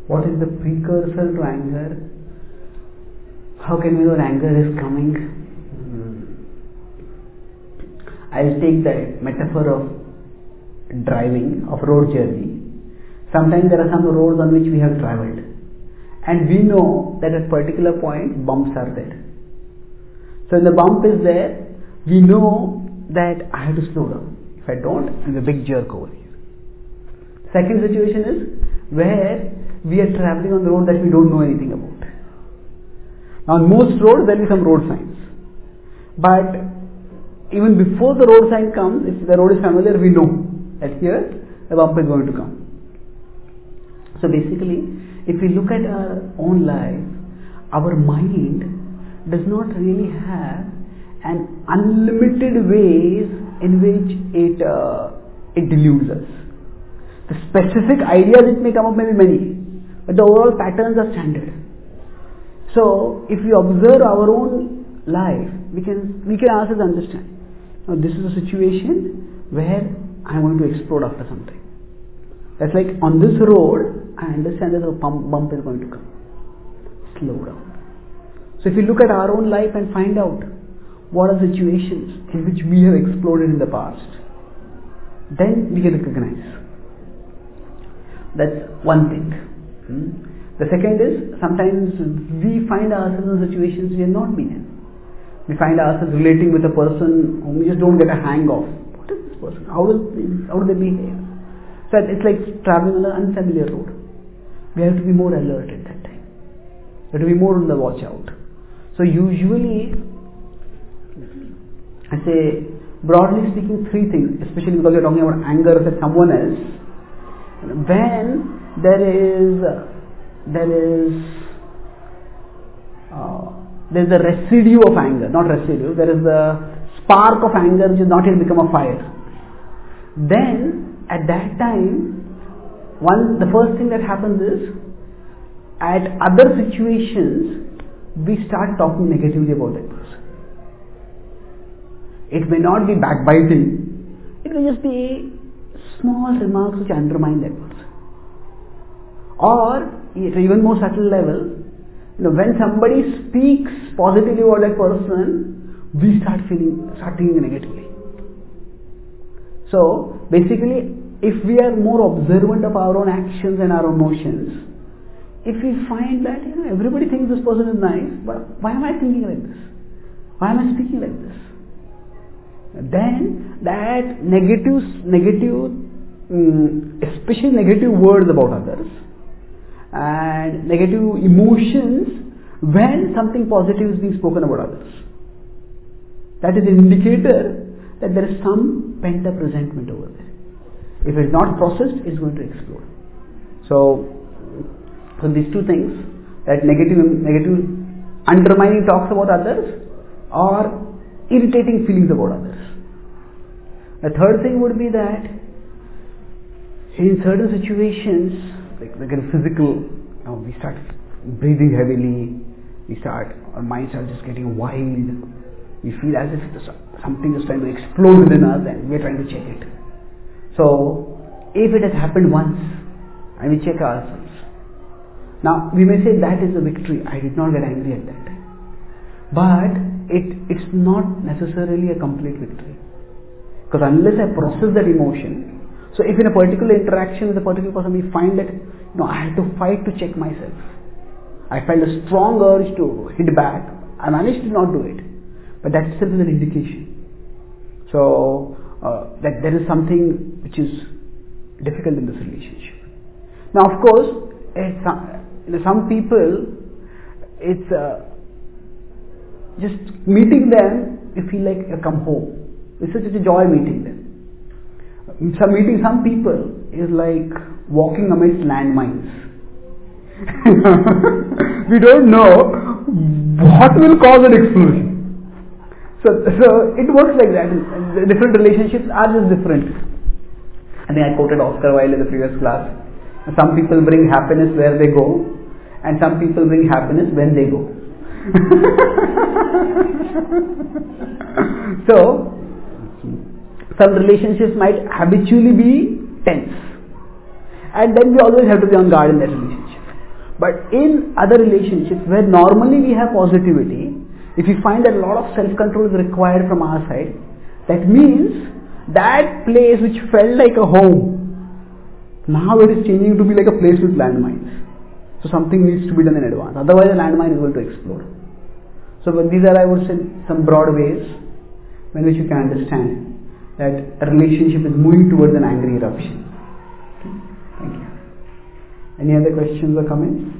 What is the precursor to anger? How can we know anger is coming? I'll take the metaphor of driving, of road journey. Sometimes there are some roads on which we have travelled, and we know that at particular point bumps are there. So when the bump is there, we know that I have to slow down. If I don't, I'm a big jerk over here. Second situation is where we are travelling on the road that we don't know anything about. Now on most roads there will be some road signs, but even before the road sign comes, if the road is familiar, we know that here the bump is going to come. So basically, if we look at our own life, our mind does not really have an unlimited ways in which it deludes us. The specific ideas it may come up may be many, but the overall patterns are standard. So if we observe our own life, we can ourselves understand. Now this is a situation where I am going to explode after some time. That's like on this road, I understand that a bump is going to come. Slow down. So if we look at our own life and find out what are situations in which we have exploded in the past, then we can recognize. That's one thing. The second is, sometimes we find ourselves in situations we have not been in. We find ourselves relating with a person whom we just don't get a hang of. What is this person? How do they behave? So it's like traveling on an unfamiliar road. We have to be more alert at that time. We have to be more on the watch out. So usually, I say, broadly speaking, three things, especially because you're talking about anger with someone else. When there's a residue of anger, not residue, there is a spark of anger which has not yet become a fire. Then, at that time, the first thing that happens is, at other situations, we start talking negatively about that person. It may not be backbiting, it may just be small remarks which undermine that person. Or, at an even more subtle level, when somebody speaks positively about that person, we start thinking negatively. So, basically, if we are more observant of our own actions and our emotions, if we find that everybody thinks this person is nice, but why am I thinking like this? Why am I speaking like this? Then that negative, especially negative words about others and negative emotions when something positive is being spoken about others, that is an indicator that there is some pent-up resentment over there. If it is not processed, it is going to explode. So these two things, that negative undermining talks about others or irritating feelings about others. The third thing would be that in certain situations, like physical, we start breathing heavily, our minds are just getting wild, we feel as if something is trying to explode within us and we are trying to check it. So, if it has happened once and we check ourselves, now we may say that is a victory, I did not get angry at that time. But it's not necessarily a complete victory. Because unless I process that emotion, so if in a particular interaction with a particular person we find that I had to fight to check myself, I felt a strong urge to hit back, I managed to not do it, but that itself is an indication. So that there is something which is difficult in this relationship. Now of course, some people, it's just meeting them, you feel like you come home. It's such a joy meeting them. Meeting some people is like walking amidst landmines. We don't know what will cause an explosion. So it works like that. The different relationships are just different. I think I quoted Oscar Wilde in the previous class. Some people bring happiness where they go, and some people bring happiness when they go. So, some relationships might habitually be tense, and then we always have to be on guard in that relationship. But in other relationships where normally we have positivity, if we find that a lot of self-control is required from our side, that means that place which felt like a home, now it is changing to be like a place with landmines. So something needs to be done in advance. Otherwise the landmine is going to explode. So these are, I would say, some broad ways in which you can understand that a relationship is moving towards an angry eruption. Okay. Thank you. Any other questions or comments?